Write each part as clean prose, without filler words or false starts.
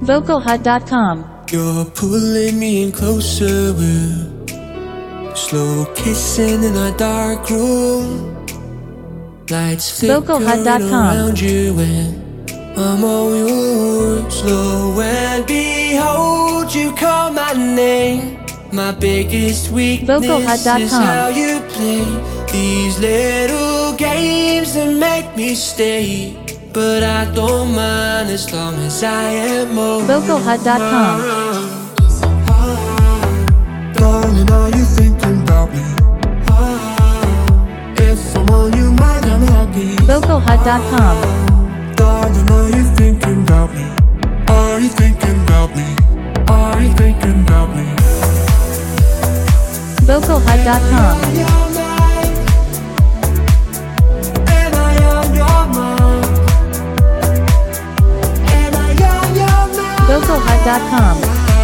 Vocalhut.com. You're pulling me in closer with slow kissing in a dark room. Lights flickering around you and I'm all yours. Lo and behold, you call my name. My biggest weakness is how you play these little games that make me stay. But I don't mind as long as I am old. Vocalhut.com. Darling, are you thinking about me? If I'm on your mind, I'm happy. Vocalhut.com. Darling, are you thinking about me? Are you thinking about me? Are you thinking about me? Vocalhut.com. Vocalhut.com.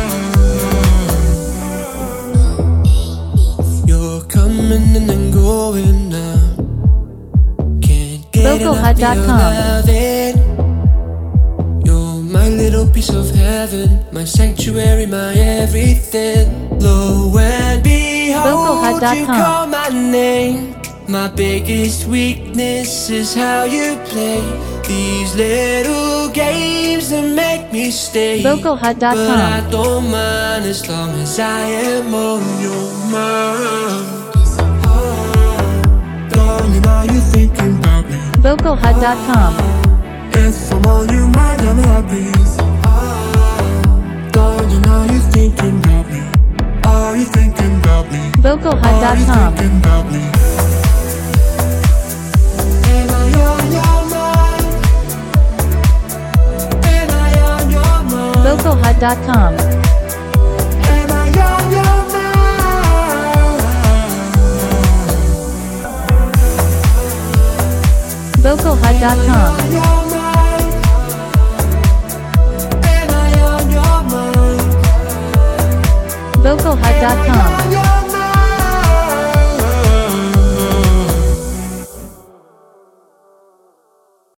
You're coming and then going now. Can't get enough of your loving. You're my little piece of heaven, my sanctuary, my everything. Lo and behold, you call my name. My biggest weakness is how you play these little games that make me stay. Vocalhut.com. But I don't mind as long as I am on your mind. Darling, are you thinking about me? Vocalhut.com. If I'm on your mind, I'm happy. Darling, are you thinking about me? Are you thinking about me? Vocalhut.com. Vocalhut.com. Vocalhut.com. Vocalhut.com.